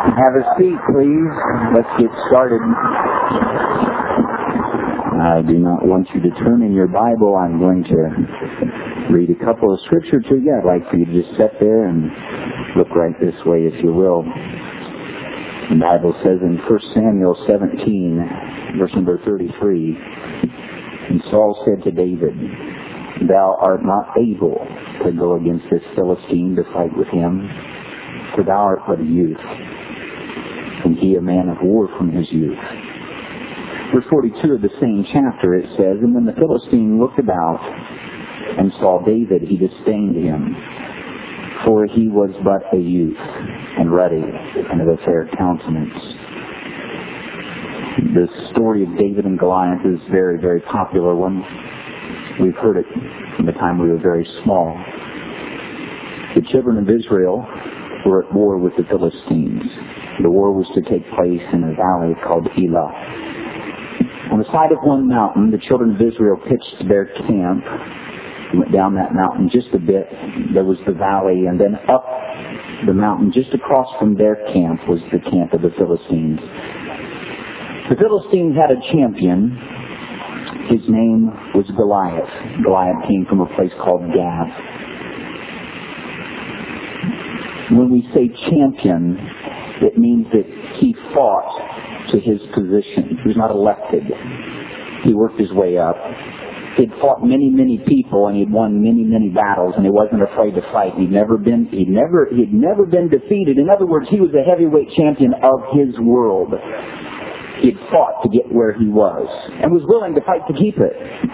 Have a seat, please. Let's get started. I do not want you to turn in your Bible. I'm going to read a couple of scripture to you. I'd like for you to just sit there and look right this way, if you will. The Bible says in 1 Samuel 17, verse number 33, and Saul said to David, "Thou art not able to go against this Philistine to fight with him, for thou art but a youth, and he a man of war from his youth." Verse 42 of the same chapter, it says, "And when the Philistine looked about and saw David, he disdained him, for he was but a youth, and ruddy, and of a fair countenance." The story of David and Goliath is a very, very popular one. We've heard it from the time we were very small. The children of Israel were at war with the Philistines. The war was to take place in a valley called Elah. On the side of one mountain, the children of Israel pitched their camp. Went down that mountain just a bit. There was the valley, and then up the mountain, just across from their camp, was the camp of the Philistines. The Philistines had a champion. His name was Goliath. Goliath came from a place called Gath. When we say champion, it means that he fought to his position. He was not elected. He worked his way up. He'd fought many, many people, and he'd won many, many battles, and he wasn't afraid to fight. He'd never been defeated. In other words, he was a heavyweight champion of his world. He'd fought to get where he was, and was willing to fight to keep it.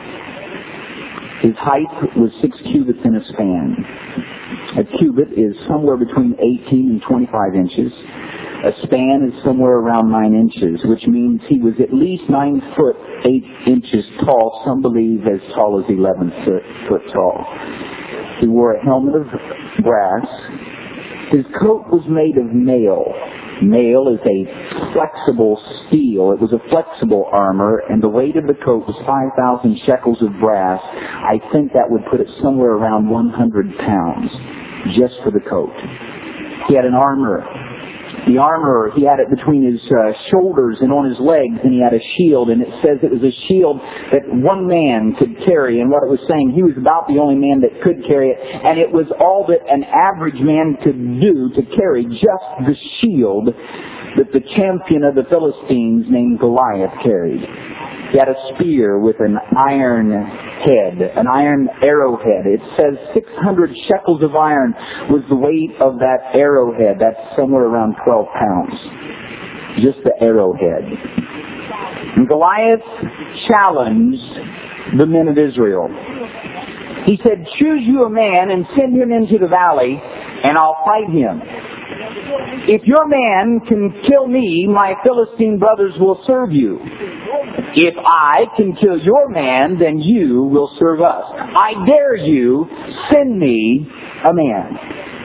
His height was 6 cubits in a span. A cubit is somewhere between 18 and 25 inches. A span is somewhere around 9 inches, which means he was at least 9 foot 8 inches tall. Some believe as tall as 11 foot tall. He wore a helmet of brass. His coat was made of mail. Mail is a flexible steel. It was a flexible armor, and the weight of the coat was 5,000 shekels of brass. I think that would put it somewhere around 100 pounds, just for the coat. He had an armor. The armor, he had it between his shoulders and on his legs, and he had a shield, and it says it was a shield that one man could carry, and what it was saying, he was about the only man that could carry it, and it was all that an average man could do to carry, just the shield that the champion of the Philistines named Goliath carried. He had a spear with an iron head, an iron arrowhead. It says 600 shekels of iron was the weight of that arrowhead. That's somewhere around 12 pounds. Just the arrowhead. And Goliath challenged the men of Israel. He said, "Choose you a man and send him into the valley, and I'll fight him. If your man can kill me, my Philistine brothers will serve you. If I can kill your man, then you will serve us. I dare you, send me a man."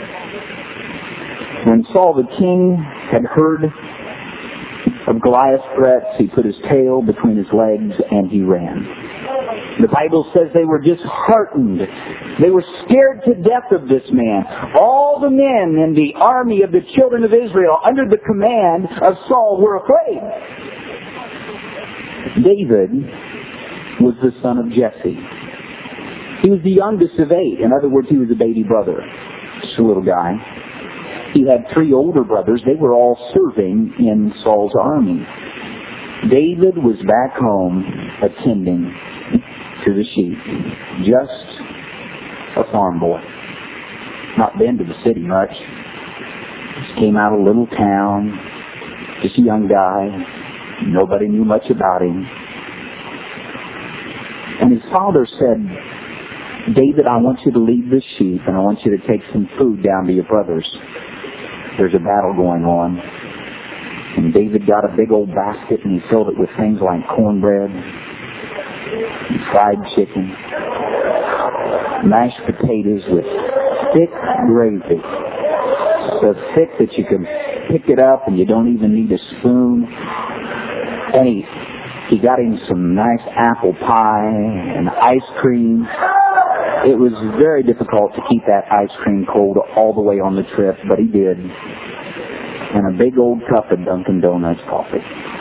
When Saul the king had heard of Goliath's threats, he put his tail between his legs and he ran. The Bible says they were disheartened. They were scared to death of this man. All the men in the army of the children of Israel under the command of Saul were afraid. David was the son of Jesse. He was the youngest of 8. In other words, he was a baby brother. Just a little guy. He had 3 older brothers. They were all serving in Saul's army. David was back home attending to the sheep. Just a farm boy. Not been to the city much. Just came out of a little town. Just a young guy. Nobody knew much about him. And his father said, "David, I want you to lead the sheep, and I want you to take some food down to your brothers. There's a battle going on." And David got a big old basket, and he filled it with things like cornbread, fried chicken, mashed potatoes with thick gravy. So thick that you can pick it up and you don't even need a spoon. And he got him some nice apple pie and ice cream. It was very difficult to keep that ice cream cold all the way on the trip, but he did. and a big old cup of Dunkin' Donuts coffee.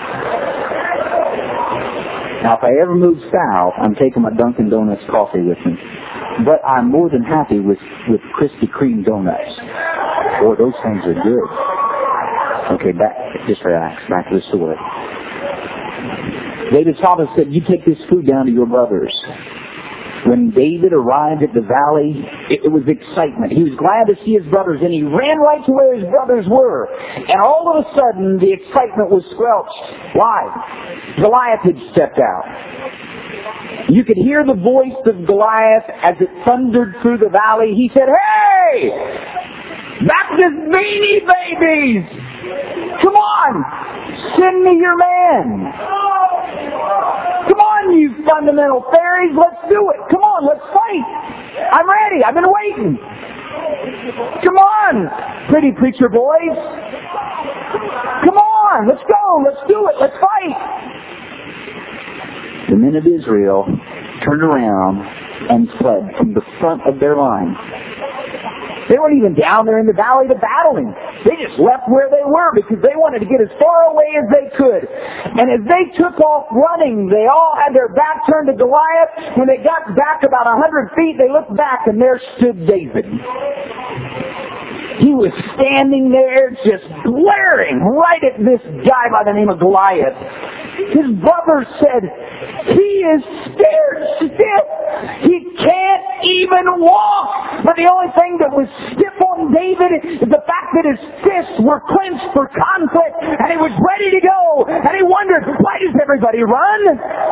Now, if I ever move south, I'm taking my Dunkin' Donuts coffee with me. But I'm more than happy with Krispy Kreme donuts. Boy, those things are good. Okay, just relax. Back to the story. David's father said, you take this food down to your brothers. When David arrived at the valley, it was excitement. He was glad to see his brothers, and he ran right to where his brothers were. And all of a sudden, the excitement was squelched. Why? Goliath had stepped out. You could hear the voice of Goliath as it thundered through the valley. He said, hey! Baptist beanie babies! Come on! Send me your man! Come on, you fundamental fairies! Let's do it! Come on, let's fight! I'm ready! I've been waiting! Come on, pretty preacher boys! Come on! Let's go! Let's do it! Let's fight! The men of Israel turned around and fled from the front of their line. They weren't even down there in the valley to battle him. They just left where they were because they wanted to get as far away as they could. And as they took off running, they all had their back turned to Goliath. When they got back about 100 feet, they looked back and there stood David. He was standing there just glaring right at this guy by the name of Goliath. His brother said, he is scared stiff. He can't even walk. But the only thing that was stiff on David is the fact that his fists were clenched for conflict and he was ready to go. And he wondered, why does everybody run?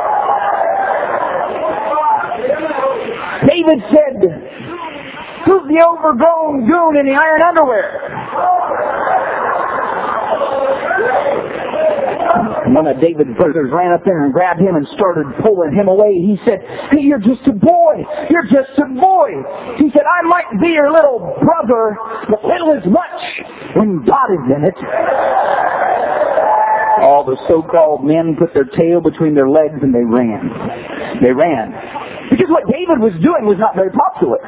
David said, who's the overgrown goon in the iron underwear? One of David's brothers ran up there and grabbed him and started pulling him away. He said, hey, you're just a boy. You're just a boy. He said, I might be your little brother, but little is much when God is in it. All the so-called men put their tail between their legs and they ran. They ran. Because what David was doing was not very popular.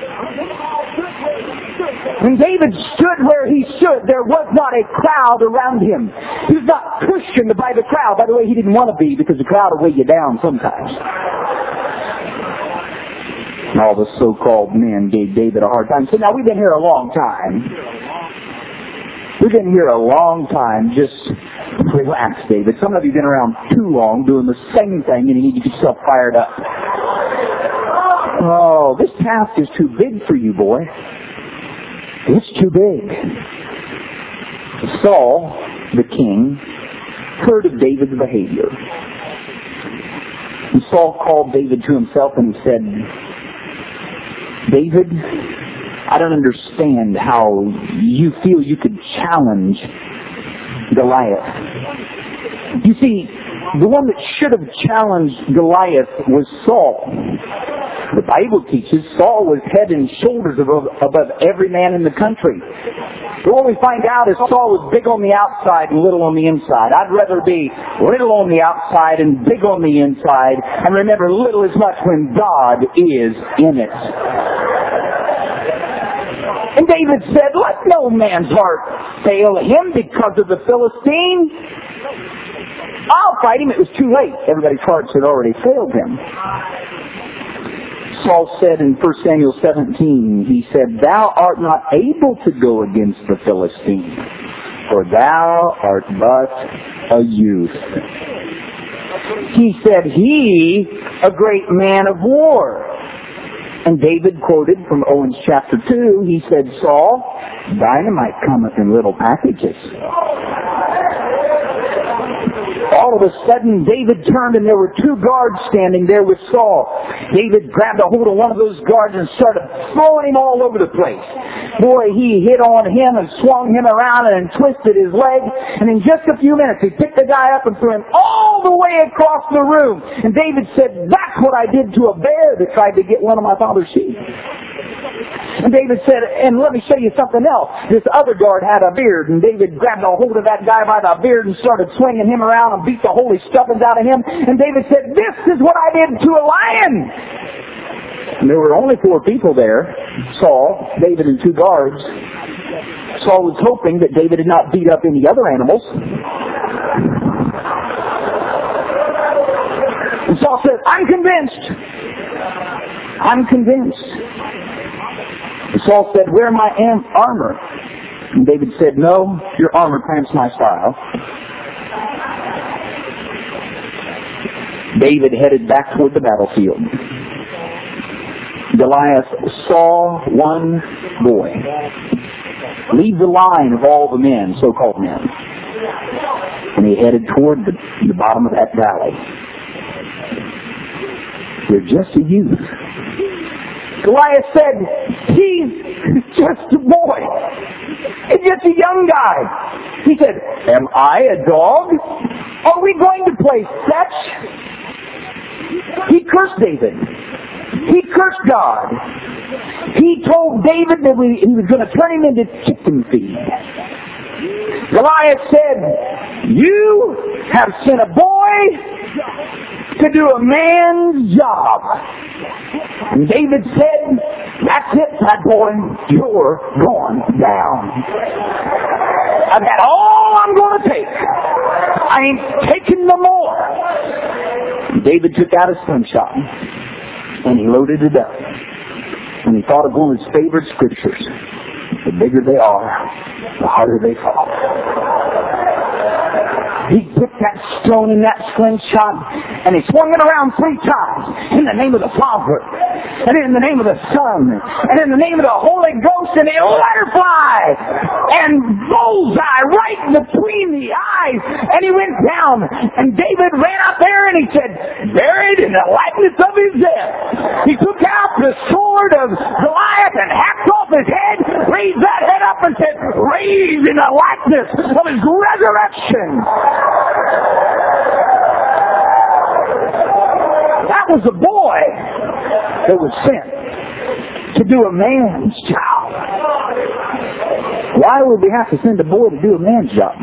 When David stood where he stood, there was not a crowd around him. He was not cushioned by the crowd. By the way, he didn't want to be because the crowd will weigh you down sometimes. And all the so-called men gave David a hard time. So now we've been here a long time. We've been here a long time. Just relax, David. Some of you have been around too long doing the same thing and you need to get yourself fired up. Oh, this task is too big for you, boy. It's too big. Saul, the king, heard of David's behavior. And Saul called David to himself and he said, David, I don't understand how you feel you could challenge Goliath. You see, the one that should have challenged Goliath was Saul. The Bible teaches Saul was head and shoulders above every man in the country. But what we find out is Saul was big on the outside and little on the inside. I'd rather be little on the outside and big on the inside, and remember, little is much when God is in it. And David said, let no man's heart fail him because of the Philistine. I'll fight him. It was too late. Everybody's hearts had already failed him. Saul said in 1 Samuel 17, he said, thou art not able to go against the Philistine, for thou art but a youth. He said, he, a great man of war. And David quoted from Owens chapter 2, he said, Saul, dynamite cometh in little packages. All of a sudden, David turned and there were two guards standing there with Saul. David grabbed a hold of one of those guards and started throwing him all over the place. Boy, he hit on him and swung him around and twisted his leg. And in just a few minutes, he picked the guy up and threw him all the way across the room. And David said, that's what I did to a bear that tried to get one of my father's sheep. And David said, and let me show you something else. This other guard had a beard, and David grabbed a hold of that guy by the beard and started swinging him around and beat the holy stuffings out of him. And David said, this is what I did to a lion. And there were only 4 people there, Saul, David, and 2 guards. Saul was hoping that David had not beat up any other animals. And Saul said, I'm convinced. I'm convinced. And Saul said, wear my armor. And David said, no, your armor cramps my style. David headed back toward the battlefield. Goliath saw one boy leave the line of all the men, so-called men, and he headed toward the bottom of that valley. You're just a youth. Goliath said, he's just a boy. He's just a young guy. He said, am I a dog? Are we going to play fetch? He cursed David. He cursed God. He told David that he was going to turn him into chicken feed. Goliath said, you have sent a boy to do a man's job. And David said, that's it, fat boy, you're going down. I've had all I'm going to take. I ain't taking no more. David took out a slingshot and he loaded it up. And he thought of one of his favorite scriptures. The bigger they are, the harder they fall. He took that stone in that slingshot and he swung it around 3 times in the name of the Father and in the name of the Son and in the name of the Holy Ghost, and it let her fly and bullseye right between the eyes, and he went down, and David ran up there and he said, buried in the likeness of his death. He took out the sword of Goliath and hacked off his head, raised that head up and said, raised in the likeness of his resurrection. That was a boy that was sent to do a man's job. Why would we have to send a boy to do a man's job?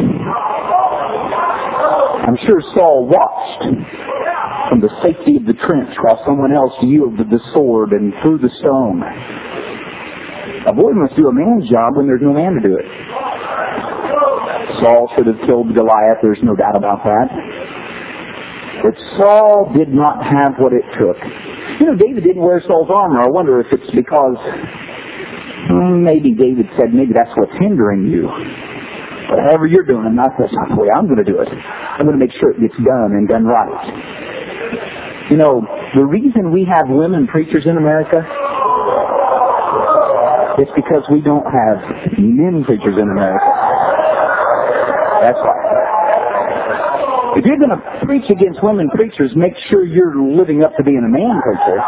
I'm sure Saul watched from the safety of the trench while someone else yielded the sword and threw the stone. A boy must do a man's job when there's no man to do it. Saul should have killed Goliath, there's no doubt about that. But Saul did not have what it took. You know, David didn't wear Saul's armor. I wonder if it's because maybe David said, maybe that's what's hindering you. But however you're doing it, that's not the way I'm going to do it. I'm going to make sure it gets done and done right. You know, the reason we have women preachers in America is because we don't have men preachers in America. That's right. If you're going to preach against women preachers, make sure you're living up to being a man preacher.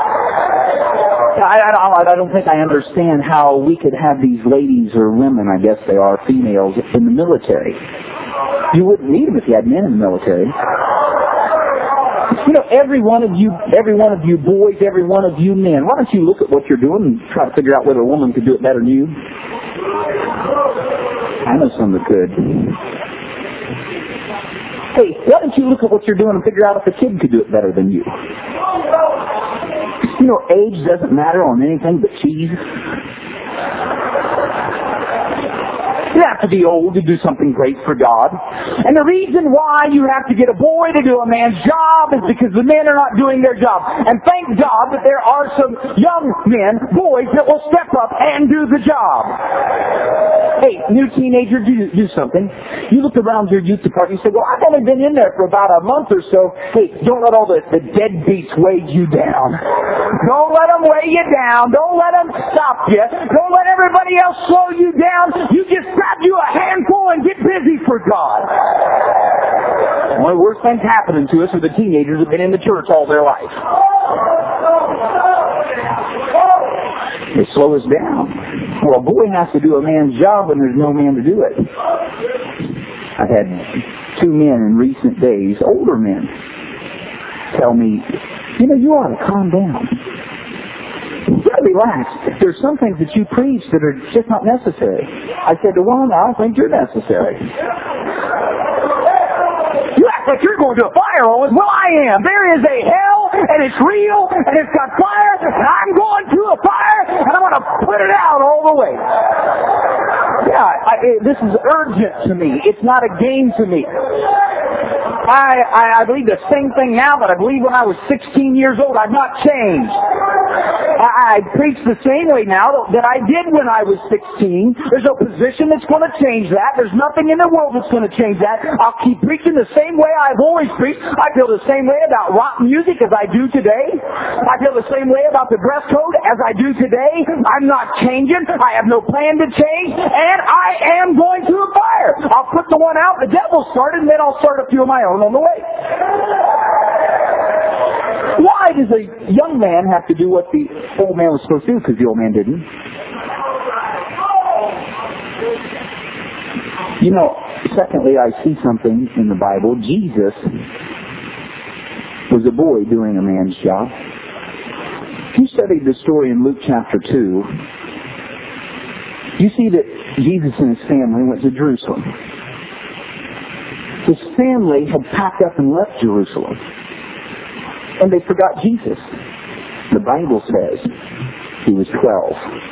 I don't think I understand how we could have these ladies or women, I guess they are, females, in the military. You wouldn't need them if you had men in the military. You know, every one of you boys, every one of you men, why don't you look at what you're doing and try to figure out whether a woman could do it better than you? I know some that could. Hey, why don't you look at what you're doing and figure out if a kid could do it better than you? You know, age doesn't matter on anything but cheese. You have to be old to do something great for God. And the reason why you have to get a boy to do a man's job is because the men are not doing their job. And thank God that there are some young men, boys, that will step up and do the job. Hey, new teenager, do something. You look around your youth department and say, well, I've only been in there for about a month or so. Hey, don't let all the deadbeats weigh you down. Don't let them weigh you down. Don't let them stop you. Don't let everybody else slow you down. You just grab you a handful and get busy for God. One of the worst things happening to us are the teenagers who have been in the church all their life. They slow us down. Well, a boy has to do a man's job when there's no man to do it. I've had 2 men in recent days, older men, tell me, you know, you ought to calm down. You got to relax. There's some things that you preach that are just not necessary. I said to one, I don't think you're necessary. You act like you're going to a fire, Owen. Well, I am. There is a hell, and it's real, and it's got fire, and I'm going to a fire, and I'm going to put it out all the way. Yeah, This is urgent to me. It's not a game to me. I believe the same thing now that I believe when I was 16 years old. I've not changed. I preach the same way now that I did when I was 16. There's no position that's going to change that. There's nothing in the world that's going to change that. I'll keep preaching the same way I've always preached. I feel the same way about rock music as I do today. I feel the same way about the dress code as I do today. I'm not changing. I have no plan to change. And I am going to a fire. I'll put the one out the devil started, and then I'll start a few of my own on the way. Why does a young man have to do what the old man was supposed to do? Because the old man didn't. You know, secondly, I see something in the Bible. Jesus was a boy doing a man's job. If you studied the story in Luke chapter 2, you see that Jesus and his family went to Jerusalem. His family had packed up and left Jerusalem. And they forgot Jesus. The Bible says he was 12.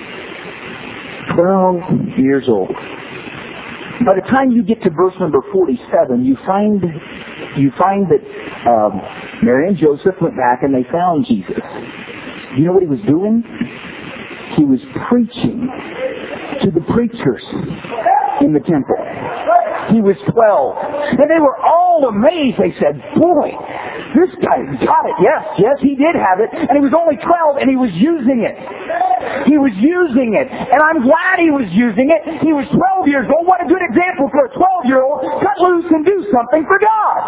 12 years old. By the time you get to verse number 47, you find that Mary and Joseph went back and they found Jesus. You know what he was doing? He was preaching to the preachers in the temple. He was 12. And they were all amazed. They said, boy, this guy's got it. Yes, he did have it. And he was only 12 and he was using it. He was using it. And I'm glad he was using it. He was 12 years old. What a good example for a 12-year-old. Cut loose and do something for God.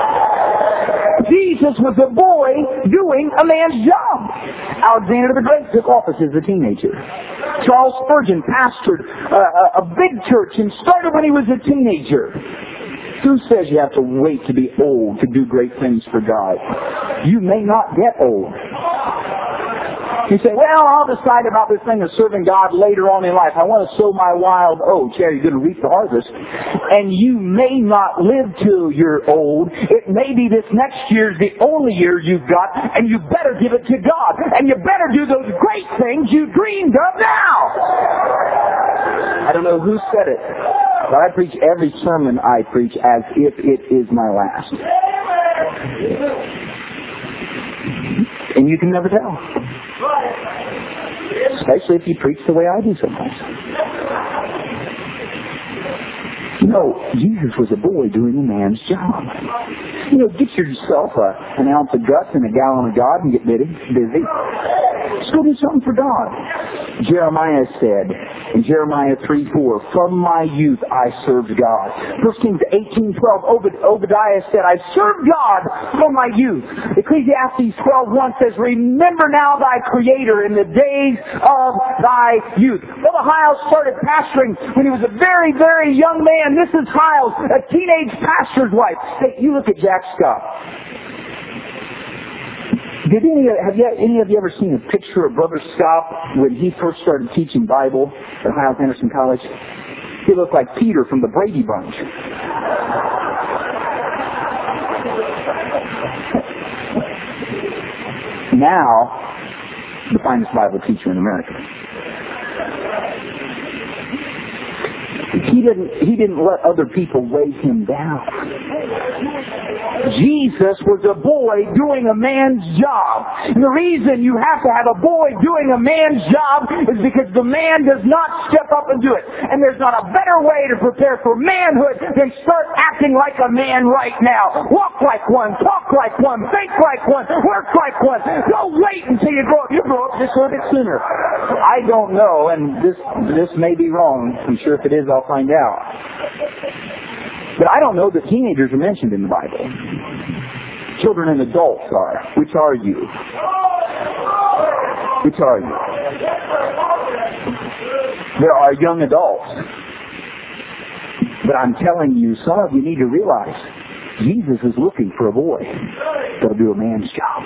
Jesus was a boy doing a man's job. Alexander the Great took office as a teenager. Charles Spurgeon pastored a big church and started when he was a teenager. Who says you have to wait to be old to do great things for God? You may not get old. You say, well, I'll decide about this thing of serving God later on in life. I want to sow my wild oats. Yeah, you're going to reap the harvest. And you may not live till you're old. It may be this next year's the only year you've got, and you better give it to God. And you better do those great things you dreamed of now. I don't know who said it, but I preach every sermon I preach as if it is my last. And you can never tell. Especially if you preach the way I do sometimes. You know, Jesus was a boy doing a man's job. You know, get yourself an ounce of guts and a gallon of God and get busy. Just go do something for God. Jeremiah said in Jeremiah 3:4, from my youth I served God. 1 Kings 18:12, Obadiah said, I served God from my youth. Ecclesiastes 12:1 says, remember now thy Creator in the days of thy youth. Brother Hiles started pastoring when he was a very, very young man. This is Hiles, a teenage pastor's wife. Hey, you look at Jack Scott. Have any of you ever seen a picture of Brother Scott when he first started teaching Bible at Hiles Anderson College? He looked like Peter from the Brady Bunch. Now, the finest Bible teacher in America. He didn't let other people weigh him down. Jesus was a boy doing a man's job. And the reason you have to have a boy doing a man's job is because the man does not step up and do it. And there's not a better way to prepare for manhood than start acting like a man right now. Walk like one, talk like one, think like one, work like one. Don't wait until you grow up. You grow up just a little bit sooner. I don't know, and this may be wrong. I'm sure if it is, I'll find out. But I don't know that teenagers are mentioned in the Bible. Children and adults are. Which are you? Which are you? There are young adults. But I'm telling you, some of you need to realize Jesus is looking for a boy that'll do a man's job.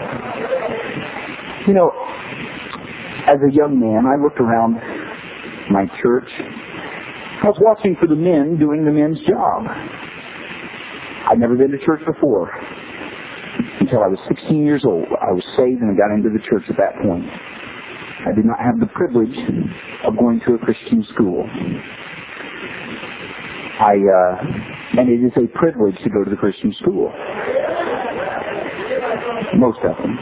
You know, as a young man, I looked around my church. I was watching for the men doing the men's job. I'd never been to church before. Until I was 16 years old. I was saved and I got into the church at that point. I did not have the privilege of going to a Christian school. And it is a privilege to go to the Christian school. Most of them.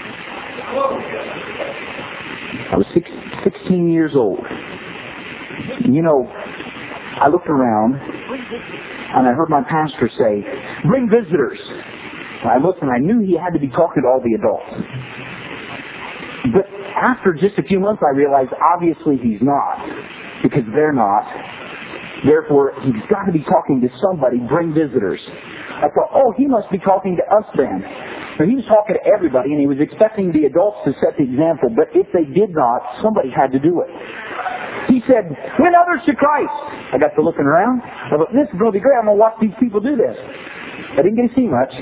I was 16 years old. You know, I looked around and I heard my pastor say, "Bring visitors." And I looked and I knew he had to be talking to all the adults. But after just a few months I realized obviously he's not, because they're not. Therefore, he's got to be talking to somebody. Bring visitors. I thought, oh, he must be talking to us then. So he was talking to everybody, and he was expecting the adults to set the example. But if they did not, somebody had to do it. He said, "Win others to Christ." I got to looking around. I thought, this is going to be great. I'm going to watch these people do this. I didn't get to see much.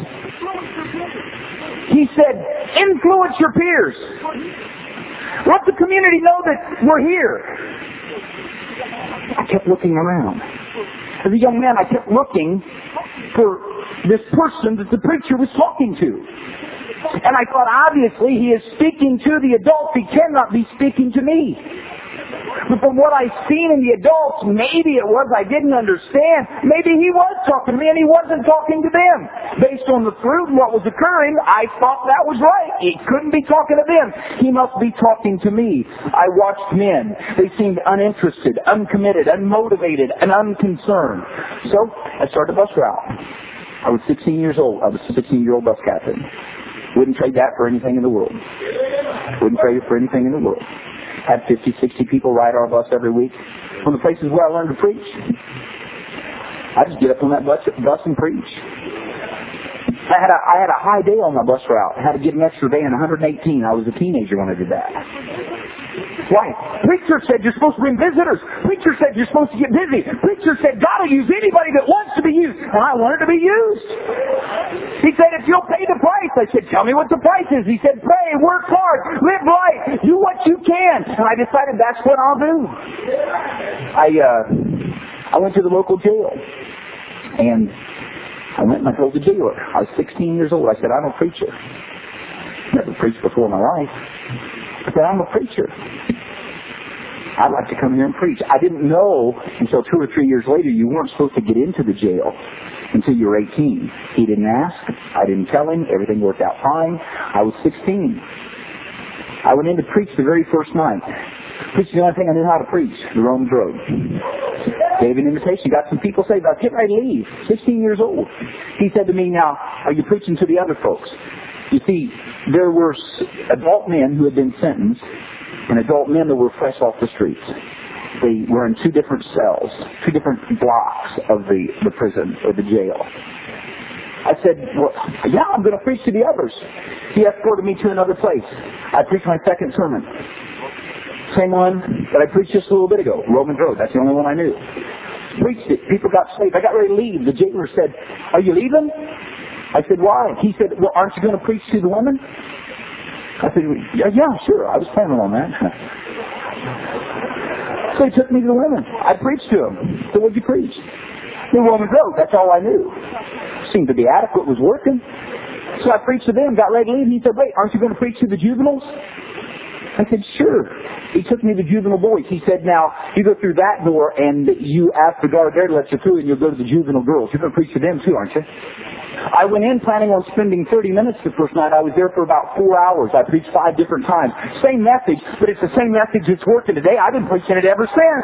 He said, "Influence your peers. Let the community know that we're here." I kept looking around. As a young man, I kept looking for this person that the preacher was talking to. And I thought, obviously, he is speaking to the adults. He cannot be speaking to me. But from what I've seen in the adults, maybe it was I didn't understand. Maybe he was talking to me and he wasn't talking to them. Based on the fruit and what was occurring, I thought that was right. He couldn't be talking to them. He must be talking to me. I watched men. They seemed uninterested, uncommitted, unmotivated, and unconcerned. So I started a bus route. I was 16 years old. I was a 16-year-old bus captain. Wouldn't trade that for anything in the world. Wouldn't trade it for anything in the world. Had 50, 60 people ride our bus every week. One of the places where I learned to preach. I just get up on that bus and preach. I had a high day on my bus route. I had to get an extra day in 118. I was a teenager when I did that. Why? Preacher said you're supposed to bring visitors. Preacher said you're supposed to get busy. Preacher said God will use anybody that wants to be used. And I wanted to be used. He said, if you'll pay the price. I said, tell me what the price is. He said, pray, work hard, live life, do what you can. And I decided that's what I'll do. I went to the local jail. And I went and I told the jailer. I was 16 years old. I said, I'm a preacher. Never preached before in my life. I said, I'm a preacher. I'd like to come here and preach. I didn't know until 2 or 3 years later you weren't supposed to get into the jail until you were 18. He didn't ask. I didn't tell him. Everything worked out fine. I was 16. I went in to preach the very first night. Preached the only thing I knew how to preach, the Romans Road. Gave an invitation. Got some people saved. I was getting ready to leave. 16 years old. He said to me, now, are you preaching to the other folks? You see, there were adult men who had been sentenced and adult men that were fresh off the streets. They were in 2 different cells, 2 different blocks of the prison or the jail. I said, well, yeah, I'm going to preach to the others. He escorted me to another place. I preached my second sermon. Same one that I preached just a little bit ago, Romans Road. That's the only one I knew. Preached it. People got saved. I got ready to leave. The jailer said, are you leaving? I said, why? He said, well, aren't you going to preach to the woman? I said, yeah, sure. I was planning on that. So he took me to the women. I preached to them. So what'd you preach? The Romans Road. That's all I knew. Seemed to be adequate. Was working. So I preached to them. Got ready to leave. He said, wait, aren't you going to preach to the juveniles? I said, sure. He took me to the juvenile boys. He said, now, you go through that door and you ask the guard there to let you through and you'll go to the juvenile girls. You're going to preach to them too, aren't you? I went in planning on spending 30 minutes the first night. I was there for about 4 hours. I preached 5 different times. Same message, but it's the same message that's working today. I've been preaching it ever since.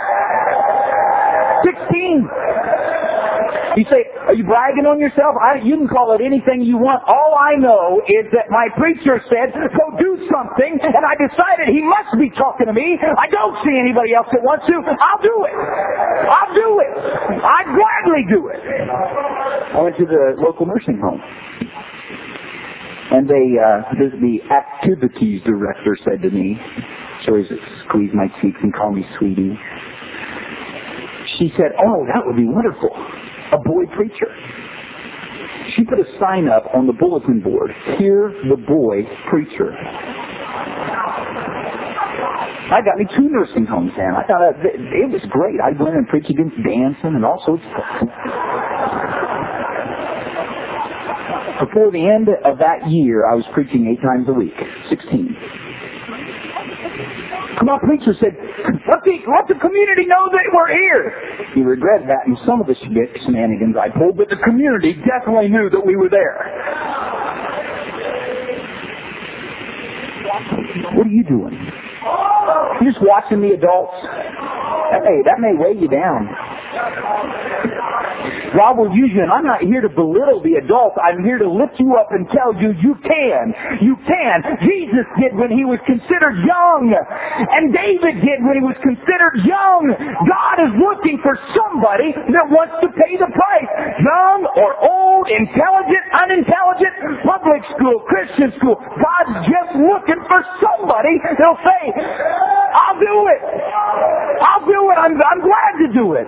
16. You say, are you bragging on yourself? You can call it anything you want. All I know is that my preacher said, go do something, and I decided he must be talking to me. I don't see anybody else that wants to. I'll do it. I'll do it. I'd gladly do it. I went to the local nursing home. And the activities director said to me, she always squeezed my cheeks and called me sweetie. She said, oh, that would be wonderful. A boy preacher. She put a sign up on the bulletin board. Hear the boy preacher. I got me 2 nursing homes, and I thought it was great. I'd go in and preach against dancing and all sorts of stuff. Before the end of that year, I was preaching 8 times a week. 16. My preacher said, let the community know that we're here. He regretted that, and some of the shenanigans I pulled, but the community definitely knew that we were there. What are you doing? You're just watching the adults. That may weigh you down. God will use you, and I'm not here to belittle the adults. I'm here to lift you up and tell you, you can. You can. Jesus did when he was considered young. And David did when he was considered young. God is looking for somebody that wants to pay the price. Young or old, intelligent, unintelligent, public school, Christian school. God's just looking for somebody that'll say, I'll do it. I'll do it. I'm glad to do it.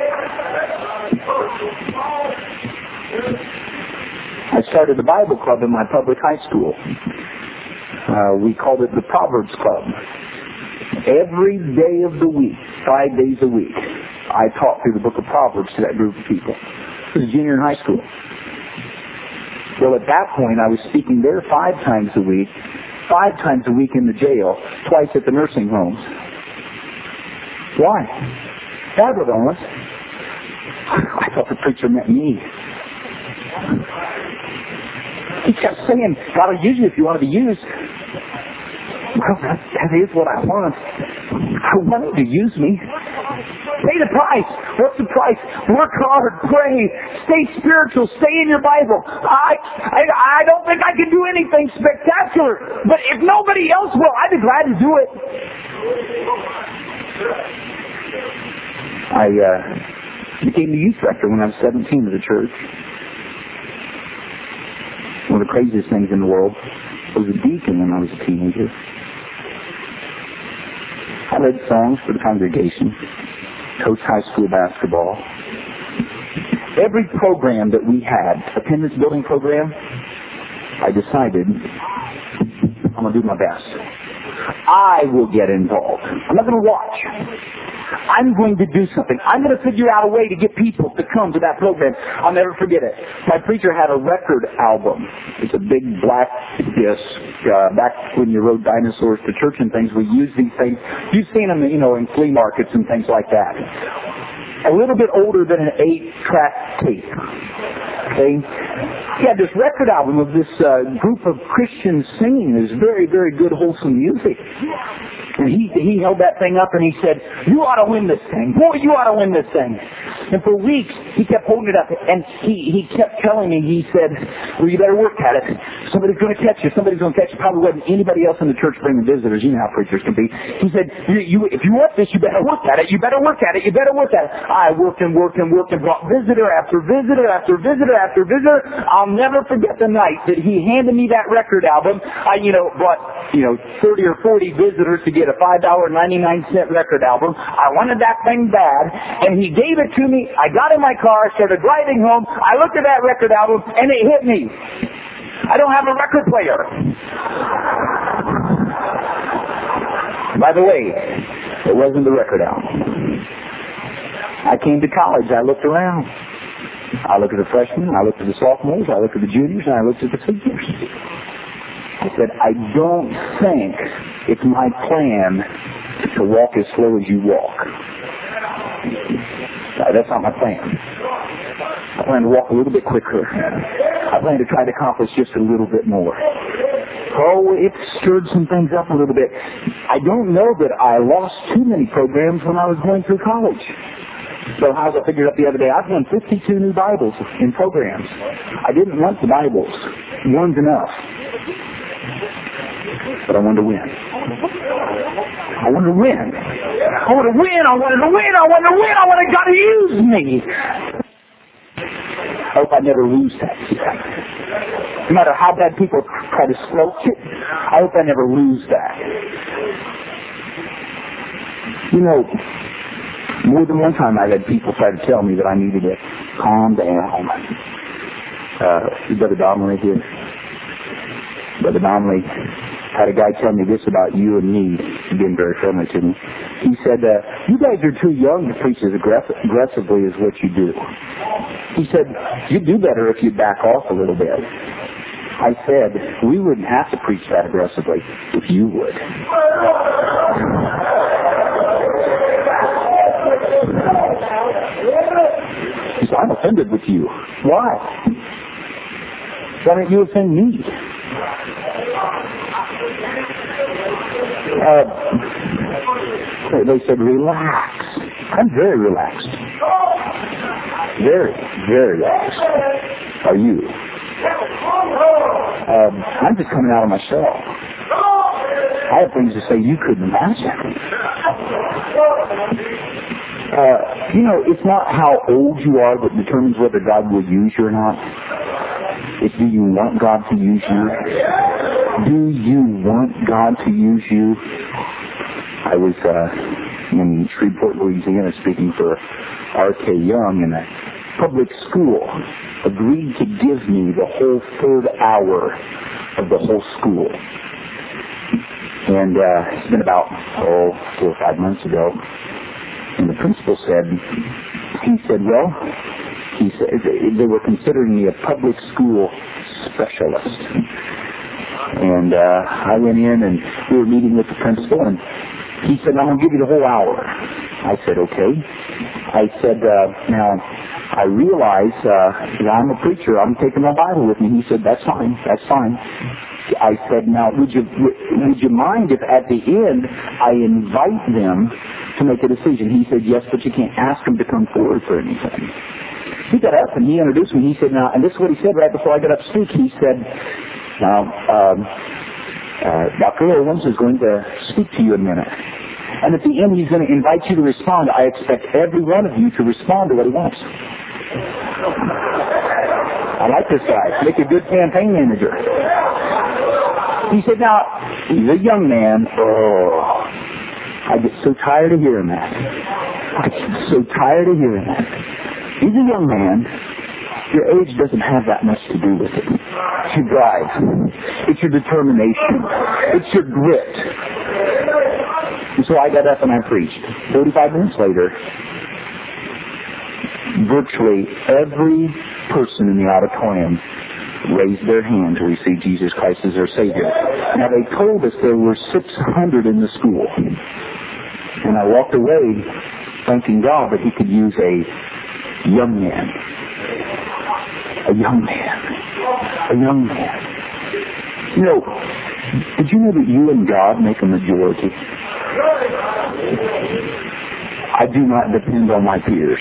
I started a Bible club in my public high school. We called it the Proverbs Club. Every day of the week, 5 days a week, I taught through the book of Proverbs to that group of people. It was junior in high school. Well, at that point, I was speaking there 5 times a week, 5 times a week in the jail, twice at the nursing homes. Why? Dad was homeless. I thought the preacher meant me. He kept saying, God will use you if you want to be used. Well, that is what I want. I want him to use me. Pay the price. What's the price? Work hard, pray, stay spiritual, stay in your Bible. I don't think I can do anything spectacular, but if nobody else will, I'd be glad to do it. I became the youth director when I was 17 of the church. One of the craziest things in the world. I was a deacon when I was a teenager. I led songs for the congregation, coached high school basketball. Every program that we had, attendance building program, I decided I'm going to do my best. I will get involved. I'm not going to watch. I'm going to do something. I'm going to figure out a way to get people to come to that program. I'll never forget it. My preacher had a record album. It's a big black disc. Back when you rode dinosaurs to church and things, we used these things. You've seen them, in flea markets and things like that. A little bit older than an 8-track tape. Okay? He had this record album of this group of Christians singing this very, very good, wholesome music. And he held that thing up and he said, you ought to win this thing. Boy, you ought to win this thing. And for weeks, he kept holding it up. And he kept telling me, he said, well, you better work at it. Somebody's going to catch you. Somebody's going to catch you. Probably wasn't anybody else in the church bringing visitors. You know how preachers can be. He said, if you want this, you better work at it. You better work at it. You better work at it. I worked and worked and worked and brought visitor after visitor after visitor after visitor. I'll never forget the night that he handed me that record album. I, brought, 30 or 40 visitors to get a $5.99 record album. I wanted that thing bad, and he gave it to me. I got in my car, started driving home. I looked at that record album, and it hit me. I don't have a record player. By the way, it wasn't the record album. I came to college. I looked around. I looked at the freshmen, I looked at the sophomores, I looked at the juniors, and I looked at the seniors. I said, I don't think it's my plan to walk as slow as you walk. That's not my plan. I plan to walk a little bit quicker. I plan to try to accomplish just a little bit more. Oh, it stirred some things up a little bit. I don't know that I lost too many programs when I was going through college. So as I figured out the other day, I've won 52 new Bibles in programs. I didn't want the Bibles. One's enough. But I wanted to win. I wanted to win. I wanted to win. I wanted to win. I wanted to win. I wanted God to use me. I hope I never lose that. No matter how bad people try to squelch it, I hope I never lose that. More than one time I've had people try to tell me that I needed to calm down. Brother Donnelly here. Brother Donnelly had a guy tell me this about you and me, being very friendly to me. He said, you guys are too young to preach as aggressively as what you do. He said, you'd do better if you'd back off a little bit. I said, we wouldn't have to preach that aggressively if you would. He said, I'm offended with you. Why? Why don't you offend me? They said, relax. I'm very relaxed. Very, very relaxed. Are you? I'm just coming out of my shell. I have things to say you couldn't imagine. It's not how old you are that determines whether God will use you or not. It's do you want God to use you? Do you want God to use you? I was in Shreveport, Louisiana, speaking for R.K. Young, and a public school agreed to give me the whole third hour of the whole school. And it's been about 4 or 5 months ago. And the principal said, he said, they were considering me a public school specialist. And I went in and we were meeting with the principal, and he said, I'm going to give you the whole hour. I said, okay. I said, now, I realize I'm a preacher. I'm taking my Bible with me. He said, that's fine. That's fine. I said, now, would you mind if at the end I invite them to make a decision? He said, yes, but you can't ask them to come forward for anything. He got up and he introduced me. He said, now, and this is what he said right before I got up to speak. He said, now, Dr. Owens is going to speak to you in a minute. And at the end, he's going to invite you to respond. I expect every one of you to respond to what he wants. I like this guy. Make a good campaign manager. He said, now, he's a young man. Oh, I get so tired of hearing that. I get so tired of hearing that. He's a young man. Your age doesn't have that much to do with it. It's your drive. It's your determination. It's your grit. And so I got up and I preached. 45 minutes later, virtually every person in the auditorium raised their hand to receive Jesus Christ as their Savior. Now they told us there were 600 in the school. And I walked away thanking God that He could use a young man. A young man. A young man. Did you know that you and God make a majority? I do not depend on my peers.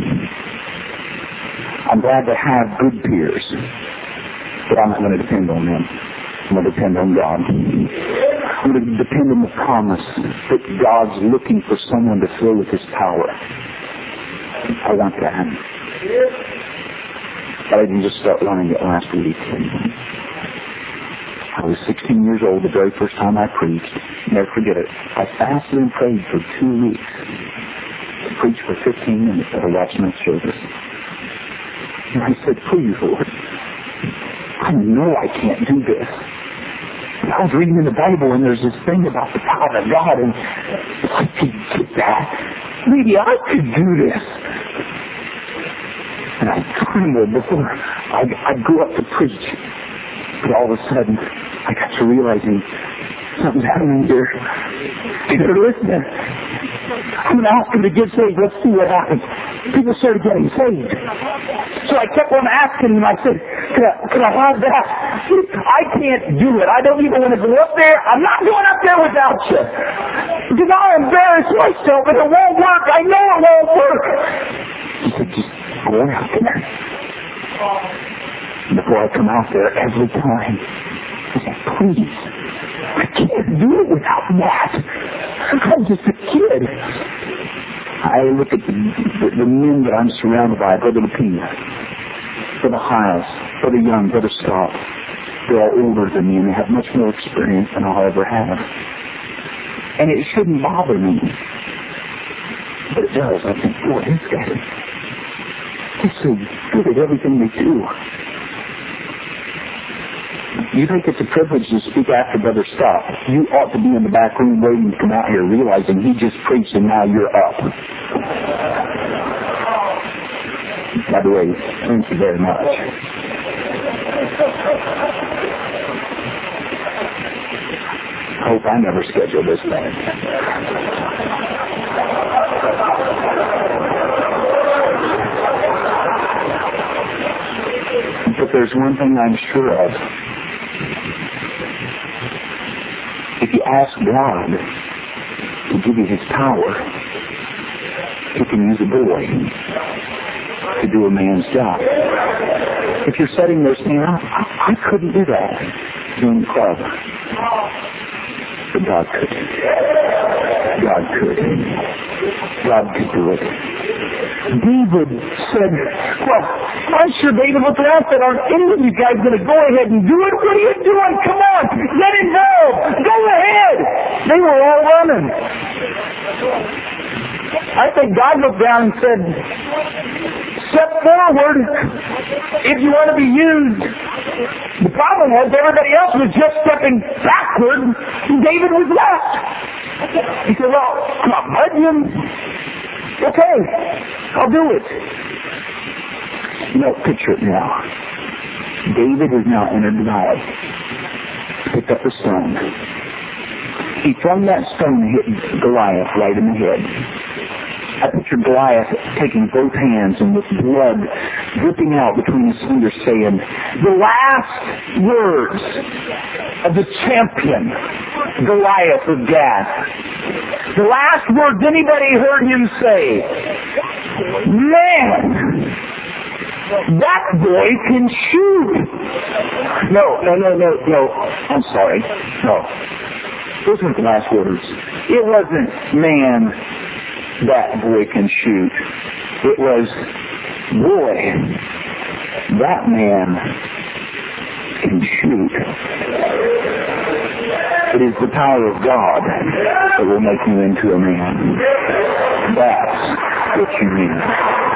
I'm glad to have good peers, but I'm not going to depend on them. I'm going to depend on God. I'm going to depend on the promise that God's looking for someone to fill with His power. I want that. But I didn't just start learning it last week. I was 16 years old the very first time I preached. Never forget it. I fasted and prayed for 2 weeks to preach for 15 minutes at a watchman's service. And I said, please, Lord, I know I can't do this. And I was reading in the Bible, and there's this thing about the power of God, and if I could get that, maybe I could do this. And I trembled before I'd go up to preach. But all of a sudden, I got to realizing something's happening here. And they're listening. I'm going to ask them to get saved. Let's see what happens. People started getting saved. So I kept on asking them. I said, can I have that? I can't do it. I don't even want to go up there. I'm not going up there without you. Because I'll embarrass myself and it won't work. I know it won't work. He said, just go out there. Before I come out there every time, I said, please, I can't do it without that. I'm just a kid. I look at the men that I'm surrounded by, Brother Lapina, Brother Hiles, Brother Young, Brother Scott. They're all older than me and they have much more experience than I'll ever have. And it shouldn't bother me. But it does. I think, boy, these guys, they're so good at everything they do. You think it's a privilege to speak after Brother Scott. You ought to be in the back room waiting to come out here realizing he just preached and now you're up. By the way, thank you very much. I hope I never schedule this thing. But there's one thing I'm sure of. If you ask God to give you His power, He can use a boy to do a man's job. If you're sitting there saying, I couldn't do that doing the club. But God could. God could. God could do it. David said, well, I'm sure David looked around and said, aren't any of you guys going to go ahead and do it? What are you doing? Come on, get involved. Go ahead. They were all running. I think God looked down and said, step forward if you want to be used. The problem was everybody else was just stepping backward and David was left. He said, well, come on, bud. Okay, I'll do it. Picture it now. David has now entered the valley. Picked up a stone. He flung that stone and hit Goliath right in the head. I picture Goliath taking both hands and with blood dripping out between his fingers saying, the last words of the champion, Goliath of Gath. The last words anybody heard him say, man, that boy can shoot. No. I'm sorry. No. Those weren't the last words. It wasn't, man, that boy can shoot. It was, boy, that man can shoot. It is the power of God that will make you into a man. That's what you need.